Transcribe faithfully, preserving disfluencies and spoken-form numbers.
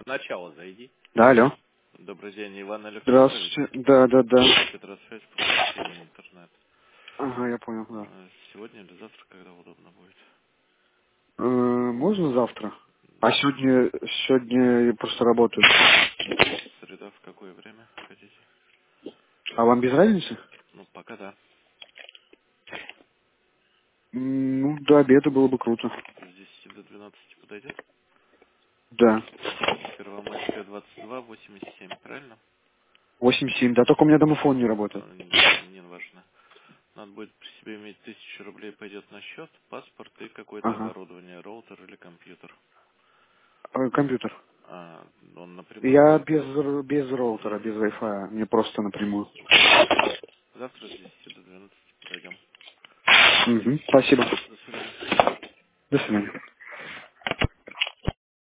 Начало зайди. Да, алло. Добрый день, Иван Александрович. Здравствуйте. Да, да, да. Петросвязь, подключение интернет. Ага, я понял, да. Э, Сегодня или завтра, когда удобно будет? Э, можно завтра? А сегодня, сегодня я просто работаю. Среда в какое время хотите? А вам без разницы? Ну, пока да. М, Ну, до обеда было бы круто. С десяти до двенадцати подойдет? Да. Первомайская, двадцать два, восемьдесят семь, правильно? восемь семь. Да, только у меня домофон не работает. Э, Не важно. Надо будет при себе иметь тысячу рублей, пойдет на счет, паспорт и какое-то Ага. оборудование, роутер или компьютер. Э, компьютер. А, он напрямую Я будет? без, р- без роутера, без Wi-Fi. Мне просто напрямую. Завтра с десяти до двенадцати подойдем. Мгм. Спасибо. До свидания. До свидания.